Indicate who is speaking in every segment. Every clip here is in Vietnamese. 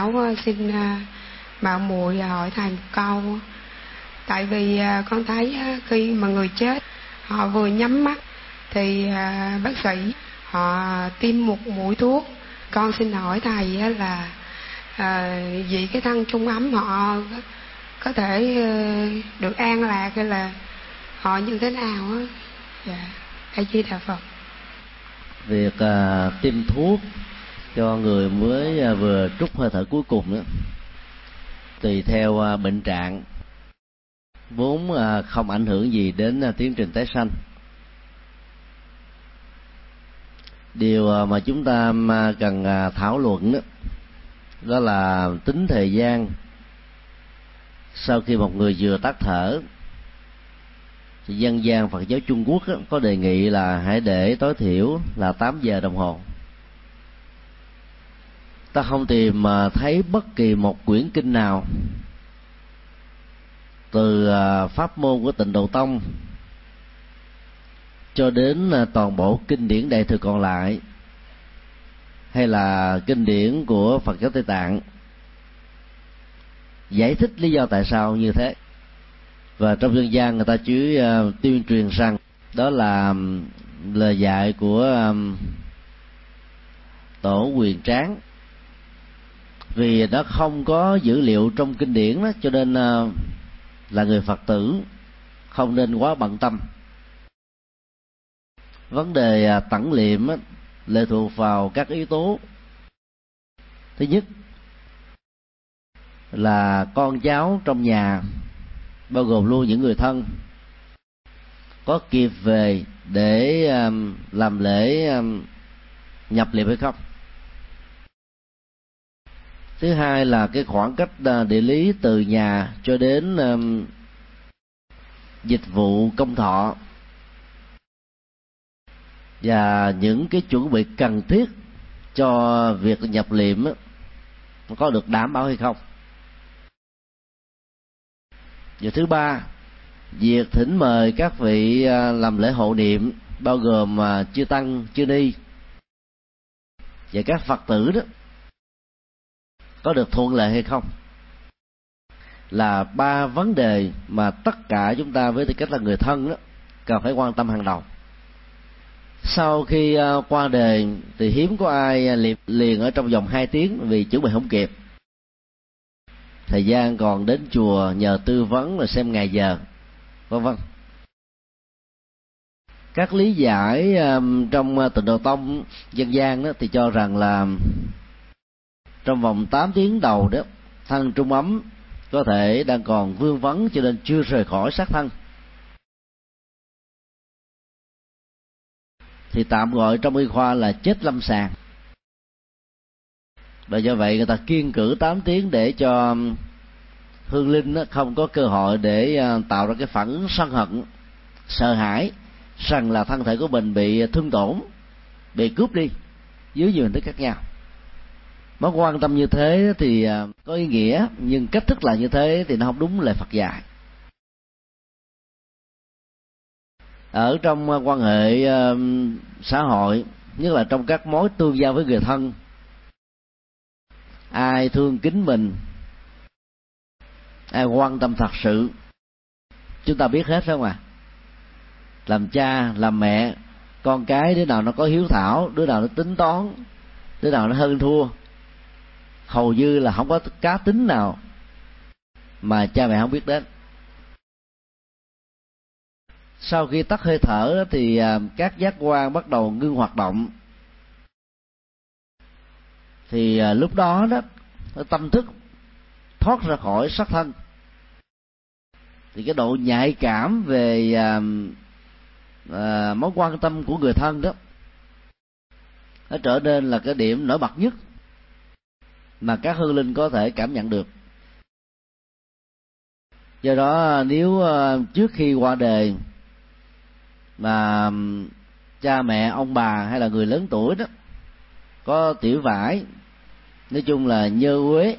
Speaker 1: Cháu xin mạo muội hỏi thầy một câu. Tại vì con thấy khi mà người chết họ vừa nhắm mắt thì bác sĩ họ tiêm một mũi thuốc. Con xin hỏi thầy là vì cái thân trung ấm họ có thể được an lạc hay là họ như thế nào á? Dạ, A Di Đà Phật.
Speaker 2: Việc tiêm thuốc cho người mới vừa trút hơi thở cuối cùng đó, tùy theo bệnh trạng, vốn không ảnh hưởng gì đến tiến trình tái sanh. Điều mà chúng ta cần thảo luận đó là tính thời gian sau khi một người vừa tắt thở. Thì dân gian Phật giáo Trung Quốc có đề nghị là hãy để tối thiểu là 8 giờ đồng hồ. Ta không tìm thấy bất kỳ một quyển kinh nào từ pháp môn của Tịnh Độ Tông cho đến toàn bộ kinh điển Đại thừa còn lại, hay là kinh điển của Phật giáo Tây Tạng, giải thích lý do tại sao như thế. Và trong dân gian người ta chỉ tuyên truyền rằng đó là lời dạy của Tổ Quyền Tráng. Vì nó không có dữ liệu trong kinh điển đó, cho nên là người Phật tử không nên quá bận tâm. Vấn đề tẩn liệm lệ thuộc vào các yếu tố. Thứ nhất là con cháu trong nhà, bao gồm luôn những người thân, có kịp về để làm lễ nhập liệm hay không. Thứ hai là cái khoảng cách địa lý từ nhà cho đến dịch vụ công thọ và những cái chuẩn bị cần thiết cho việc nhập liệm có được đảm bảo hay không. Và thứ ba, việc thỉnh mời các vị làm lễ hộ niệm, bao gồm chư tăng, chư ni và các Phật tử đó, có được thuận lợi hay không, là ba vấn đề mà tất cả chúng ta với tư cách là người thân đó cần phải quan tâm hàng đầu. Sau khi qua đời thì hiếm có ai liệm liền ở trong vòng 2 tiếng vì chuẩn bị không kịp. Thời gian còn đến chùa nhờ tư vấn rồi xem ngày giờ, vân vân. Các lý giải trong Tịnh Độ Tông dân gian đó thì cho rằng là trong vòng 8 tiếng đầu đó, thân trung ấm có thể đang còn vương vấn cho nên chưa rời khỏi xác thân. Thì tạm gọi trong y khoa là chết lâm sàng. Và do vậy người ta kiêng cữ 8 tiếng để cho hương linh không có cơ hội để tạo ra cái phản ứng sân hận, sợ hãi rằng là thân thể của mình bị thương tổn, bị cướp đi dưới nhiều hình thức khác nhau. Mối quan tâm như thế thì có ý nghĩa, nhưng cách thức là như thế thì nó không đúng lời Phật dạy. Ở trong quan hệ xã hội, nhất là trong các mối tương giao với người thân, ai thương kính mình, ai quan tâm thật sự, chúng ta biết hết phải không ạ? Làm cha, làm mẹ, con cái đứa nào nó có hiếu thảo, đứa nào nó tính toán, đứa nào nó hơn thua, hầu như là không có cá tính nào mà cha mẹ không biết đến. Sau khi tắt hơi thở thì các giác quan bắt đầu ngưng hoạt động. Thì lúc đó tâm thức thoát ra khỏi xác thân. Thì cái độ nhạy cảm về mối quan tâm của người thân đó, nó trở nên là cái điểm nổi bật nhất mà các hương linh có thể cảm nhận được. Do đó nếu trước khi qua đời mà cha mẹ, ông bà hay là người lớn tuổi đó có tiểu vải, nói chung là nhơ uế,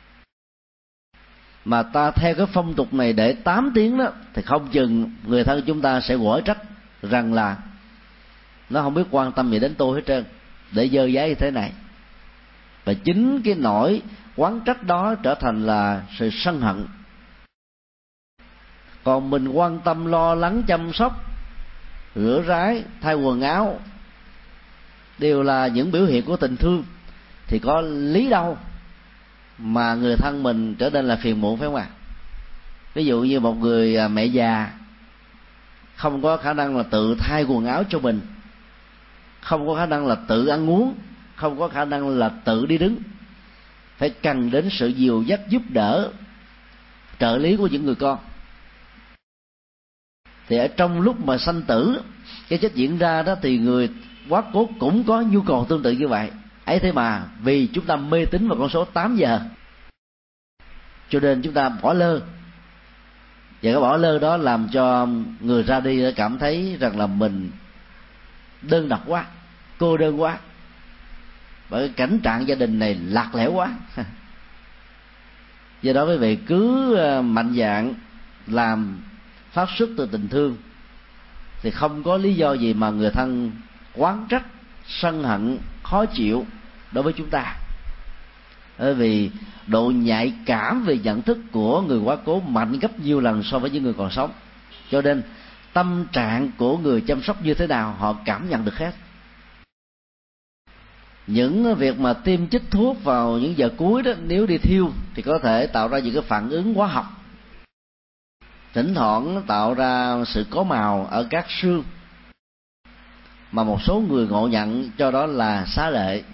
Speaker 2: mà ta theo cái phong tục này để 8 tiếng đó, thì không chừng người thân chúng ta sẽ quở trách rằng là nó không biết quan tâm gì đến tôi hết trơn, để dơ giấy như thế này. Và chính cái nỗi oán trách đó trở thành là sự sân hận. Còn mình quan tâm, lo lắng, chăm sóc, rửa ráy, thay quần áo đều là những biểu hiện của tình thương, thì có lý đâu mà người thân mình trở nên là phiền muộn, phải không ạ? Ví dụ như một người mẹ già không có khả năng là tự thay quần áo cho mình, không có khả năng là tự ăn uống, không có khả năng là tự đi đứng, phải cần đến sự dìu dắt, giúp đỡ, trợ lý của những người con. Thì ở trong lúc mà sanh tử, cái chết diễn ra đó, thì người quá cố cũng có nhu cầu tương tự như vậy. Ấy thế mà vì chúng ta mê tín vào con số 8 giờ, cho nên chúng ta bỏ lơ. Và cái bỏ lơ đó làm cho người ra đi cảm thấy rằng là mình đơn độc quá, cô đơn quá, bởi cái cảnh trạng gia đình này lạc lẽo quá. Do đó quý vị cứ mạnh dạn làm phát xuất từ tình thương, thì không có lý do gì mà người thân oán trách, sân hận, khó chịu đối với chúng ta. Bởi vì độ nhạy cảm về nhận thức của người quá cố mạnh gấp nhiều lần so với những người còn sống, cho nên tâm trạng của người chăm sóc như thế nào họ cảm nhận được hết. Những việc mà tiêm chích thuốc vào những giờ cuối đó, nếu đi thiêu thì có thể tạo ra những cái phản ứng hóa học, thỉnh thoảng tạo ra sự có màu ở các xương, mà một số người ngộ nhận cho đó là xá lệ.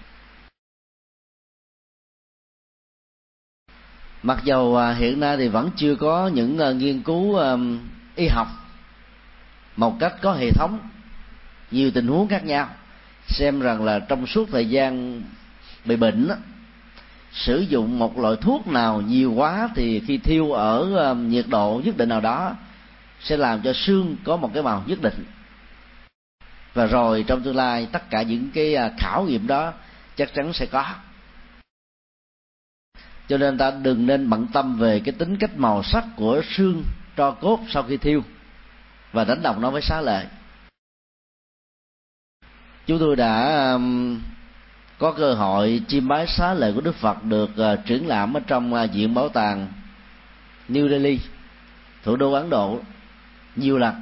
Speaker 2: Mặc dầu hiện nay thì vẫn chưa có những nghiên cứu y học một cách có hệ thống, nhiều tình huống khác nhau, xem rằng là trong suốt thời gian bị bệnh đó, sử dụng một loại thuốc nào nhiều quá thì khi thiêu ở nhiệt độ nhất định nào đó sẽ làm cho xương có một cái màu nhất định. Và rồi trong tương lai tất cả những cái khảo nghiệm đó chắc chắn sẽ có. Cho nên ta đừng nên bận tâm về cái tính cách màu sắc của xương tro cốt sau khi thiêu và đánh đồng nó với xá lệ. Chúng tôi đã có cơ hội chiêm bái xá lệ của Đức Phật được triển lãm ở trong viện bảo tàng New Delhi, thủ đô Ấn Độ, nhiều lần,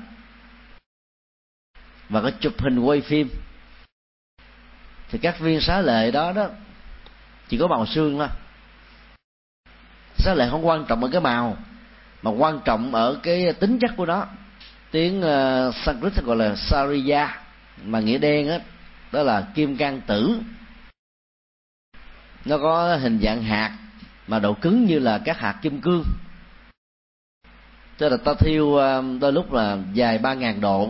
Speaker 2: và có chụp hình quay phim. Thì các viên xá lệ đó chỉ có màu xương thôi. Xá lệ không quan trọng ở cái màu, mà quan trọng ở cái tính chất của nó. Tiếng Sanskrit gọi là Sariya, mà nghĩa đen đó là kim cang tử. Nó có hình dạng hạt mà độ cứng như là các hạt kim cương. Cho là ta thiêu đôi lúc là dài 3.000 độ.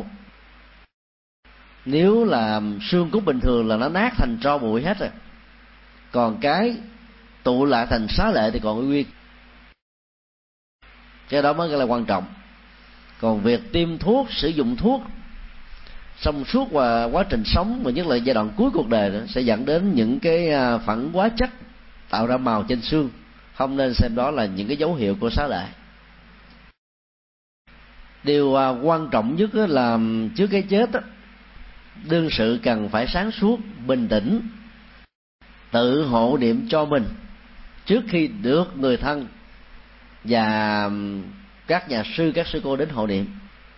Speaker 2: Nếu là xương cốt bình thường là nó nát thành tro bụi hết rồi, còn cái tụ lại thành xá lệ thì còn nguyên. Cái đó mới là quan trọng. Còn việc tiêm thuốc, sử dụng thuốc trong suốt và quá trình sống, và nhất là giai đoạn cuối cuộc đời đó, sẽ dẫn đến những cái phản ứng hóa chất tạo ra màu trên xương. Không nên xem đó là những cái dấu hiệu của xá lệ. Điều quan trọng nhất là trước cái chết đó, đương sự cần phải sáng suốt, bình tĩnh, tự hộ niệm cho mình trước khi được người thân và các nhà sư, các sư cô đến hộ niệm.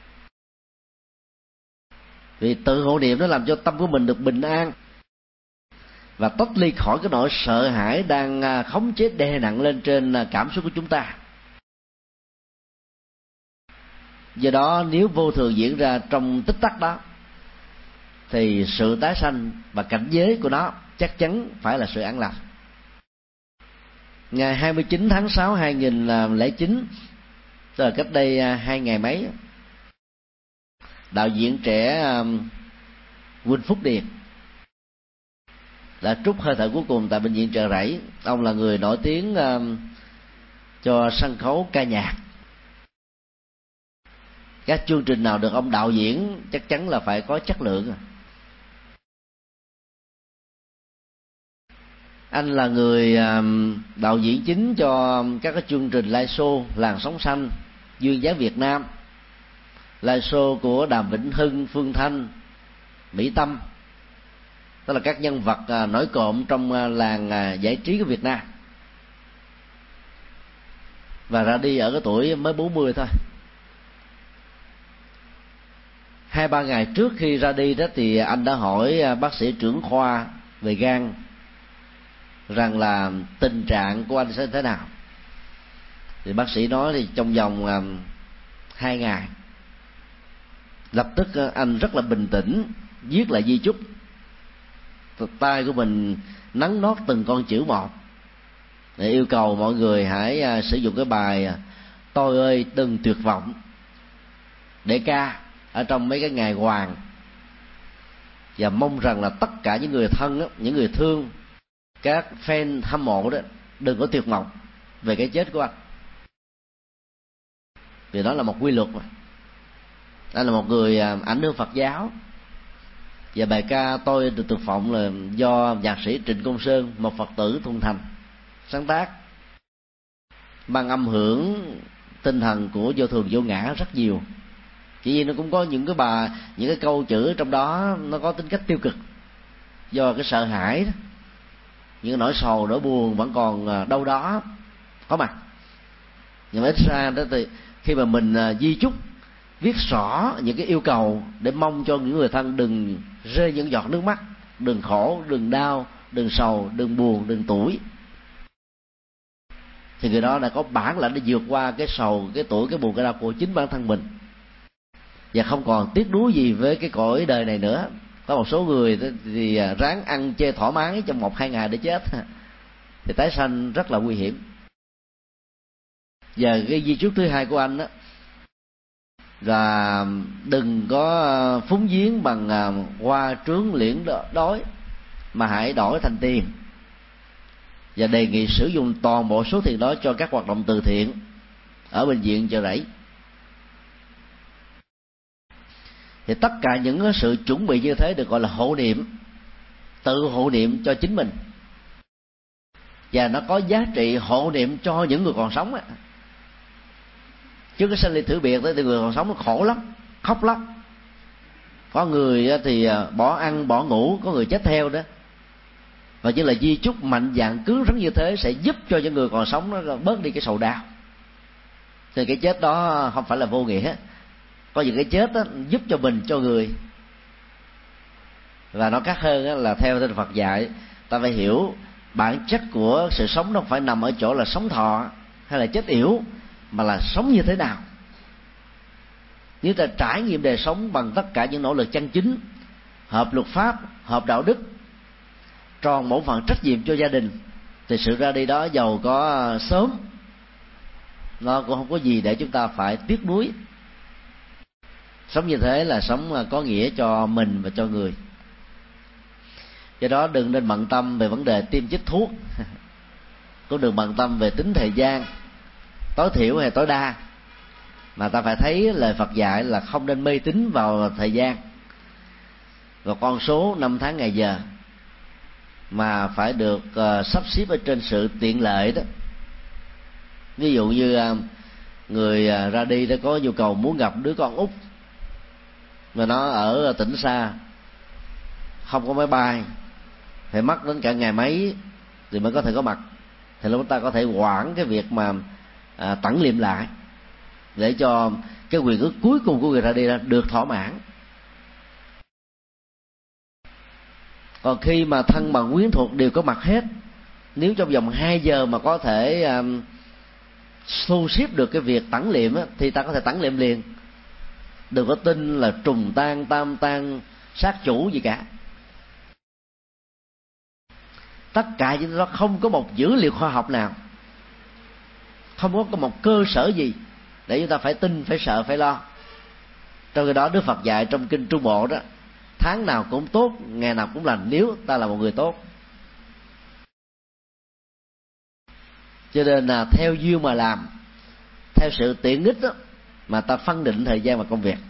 Speaker 2: Vì tự hộ niệm nó làm cho tâm của mình được bình an và tách ly khỏi cái nỗi sợ hãi đang khống chế đè nặng lên trên cảm xúc của chúng ta. Do đó nếu vô thường diễn ra trong tích tắc đó, thì sự tái sanh và cảnh giới của nó chắc chắn phải là sự an lành. Ngày 29 tháng 6 2009, tức là cách đây 2 ngày mấy, đạo diễn trẻ Huỳnh Phúc Điền đã trút hơi thở cuối cùng tại bệnh viện Chợ Rẫy. Ông là người nổi tiếng cho sân khấu ca nhạc. Các chương trình nào được ông đạo diễn chắc chắn là phải có chất lượng. Anh là người đạo diễn chính cho các cái chương trình live show Làn Sóng Xanh, Duyên Dáng Việt Nam, live show của Đàm Vĩnh Hưng, Phương Thanh, Mỹ Tâm, tức là các nhân vật nổi cộm trong làng giải trí của Việt Nam. và ra đi ở cái tuổi mới 40 thôi. 2-3 ngày trước khi ra đi đó thì anh đã hỏi bác sĩ trưởng khoa về gan rằng là tình trạng của anh sẽ thế nào. Thì bác sĩ nói thì trong vòng 2 ngày. Lập tức anh rất là bình tĩnh viết lại di chúc, tay của mình nắn nót từng con chữ một, để yêu cầu mọi người hãy sử dụng cái bài "Tôi ơi đừng tuyệt vọng" để ca ở trong mấy cái ngày hoàng, và mong rằng là tất cả những người thân đó, những người thương, các fan hâm mộ đó đừng có tuyệt vọng về cái chết của anh, vì đó là một quy luật mà. Anh là một người ảnh hưởng Phật giáo, và bài ca "Tôi được tuyệt vọng" là do nhạc sĩ Trịnh Công Sơn, một Phật tử Thuận Thành sáng tác, mang âm hưởng tinh thần của vô thường vô ngã rất nhiều. Chỉ vì nó cũng có những cái câu chữ trong đó nó có tính cách tiêu cực, do cái sợ hãi đó, những cái nỗi sầu nỗi buồn vẫn còn đâu đó có mặt. Nhưng mà ít ra đó thì khi mà mình di chúc viết rõ những cái yêu cầu để mong cho những người thân đừng rơi những giọt nước mắt, đừng khổ, đừng đau, đừng sầu, đừng buồn, đừng tủi, thì người đó đã có bản lĩnh để vượt qua cái sầu, cái tủi, cái buồn, cái đau của chính bản thân mình, và không còn tiếc nuối gì với cái cõi đời này nữa. Có một số người thì ráng ăn chơi thoải mái trong 1-2 ngày để chết, thì tái sanh rất là nguy hiểm. Và cái di chúc thứ hai của anh đó là đừng có phúng viếng bằng hoa trướng liễn đói, mà hãy đổi thành tiền, và đề nghị sử dụng toàn bộ số tiền đó cho các hoạt động từ thiện ở bệnh viện Chợ Rẫy. Thì tất cả những sự chuẩn bị như thế được gọi là hộ niệm, tự hộ niệm cho chính mình, và nó có giá trị hộ niệm cho những người còn sống á. Trước cái sinh ly thử biệt thì người còn sống nó khổ lắm, khóc lắm. Có người thì bỏ ăn bỏ ngủ, có người chết theo đó. Và chỉ là di chúc mạnh dạn cứng rắn như thế sẽ giúp cho những người còn sống nó bớt đi cái sầu đau. Thì cái chết đó không phải là vô nghĩa. Có những cái chết đó giúp cho mình, cho người. Và nó khác hơn là theo Kinh Phật dạy, ta phải hiểu bản chất của sự sống nó không phải nằm ở chỗ là sống thọ hay là chết yểu, mà là sống như thế nào. Nếu ta trải nghiệm đời sống bằng tất cả những nỗ lực chân chính, hợp luật pháp, hợp đạo đức, tròn bổn phận trách nhiệm cho gia đình, thì sự ra đi đó giàu có sớm, nó cũng không có gì để chúng ta phải tiếc nuối. Sống như thế là sống có nghĩa cho mình và cho người. Do đó đừng nên bận tâm về vấn đề tiêm chích thuốc, cũng đừng bận tâm về tính thời gian tối thiểu hay tối đa, mà ta phải thấy lời Phật dạy là không nên mê tín vào thời gian, vào con số năm tháng ngày giờ, mà phải được sắp xếp ở trên sự tiện lợi đó. Ví dụ như người ra đi đã có nhu cầu muốn gặp đứa con út mà nó ở tỉnh xa, không có máy bay, phải mất đến cả ngày mấy thì mới có thể có mặt, thì lúc ta có thể hoãn cái việc mà tẩn liệm lại, để cho cái quyền ước cuối cùng của người ra đi được thỏa mãn. Còn khi mà thân bằng quyến thuộc đều có mặt hết, nếu trong vòng 2 giờ mà có thể thu xếp được cái việc tẩn liệm á, thì ta có thể tẩn liệm liền. Đừng có tin là trùng tan, tam tan, sát chủ gì cả. Tất cả những đó không có một dữ liệu khoa học nào, không có một cơ sở gì để chúng ta phải tin, phải sợ, phải lo. Trong khi đó Đức Phật dạy trong kinh Trung Bộ đó, tháng nào cũng tốt, ngày nào cũng lành, nếu ta là một người tốt. Cho nên là theo duyên mà làm, theo sự tiện ích đó, mà ta phân định thời gian và công việc.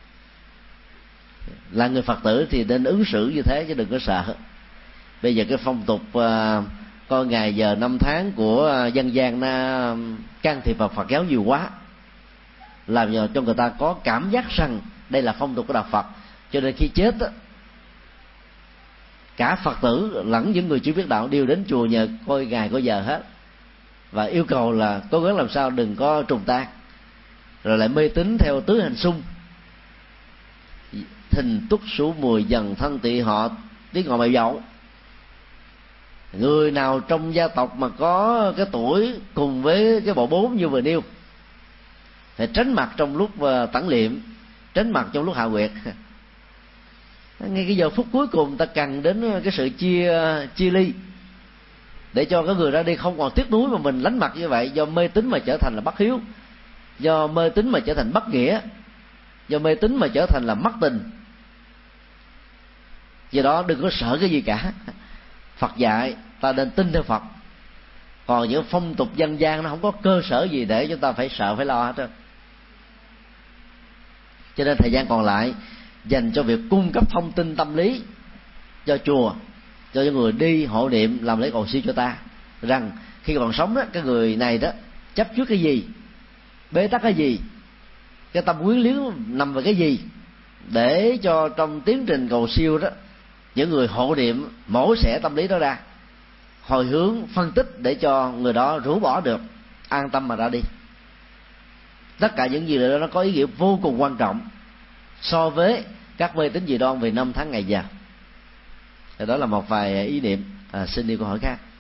Speaker 2: Là người Phật tử thì nên ứng xử như thế, chứ đừng có sợ. Bây giờ cái phong tục coi ngày giờ năm tháng của dân gian nó can thiệp vào Phật giáo nhiều quá, làm cho người ta có cảm giác rằng đây là phong tục của đạo Phật. Cho nên khi chết đó, cả Phật tử lẫn những người chưa biết đạo đều đến chùa nhờ coi ngày coi giờ hết. và yêu cầu là cố gắng làm sao đừng có trùng tan, rồi lại mê tín theo tứ hành xung, thìn túc sửu mùi dần thân tỵ họ tiếng ngọ mày dậu. Người nào trong gia tộc mà có cái tuổi cùng với cái bộ 4 như vừa nêu phải tránh mặt trong lúc tẩn liệm, tránh mặt trong lúc hạ quyệt. Ngay cái giờ phút cuối cùng ta cần đến cái sự chia ly, để cho cái người ra đi không còn tiếc nuối mà mình lánh mặt như vậy, do mê tín mà trở thành là bất hiếu, do mê tín mà trở thành bất nghĩa, do mê tín mà trở thành là mất tình. Do đó đừng có sợ cái gì cả. Phật dạy ta nên tin theo Phật, còn những phong tục dân gian nó không có cơ sở gì để chúng ta phải sợ phải lo hết trơn. Cho nên thời gian còn lại dành cho việc cung cấp thông tin tâm lý cho chùa, cho những người đi hộ niệm làm lễ cầu siêu cho ta, rằng khi còn sống đó, cái người này đó chấp trước cái gì, bế tắc cái gì, cái tâm quyến luyến nằm về cái gì, để cho trong tiến trình cầu siêu đó những người hộ niệm mổ xẻ tâm lý đó ra, hồi hướng phân tích để cho người đó rũ bỏ được, an tâm mà ra đi. Tất cả những gì đó nó có ý nghĩa vô cùng quan trọng so với các mê tín dị đoan về năm tháng ngày giờ. Đó là một vài ý niệm. Xin đi câu hỏi khác.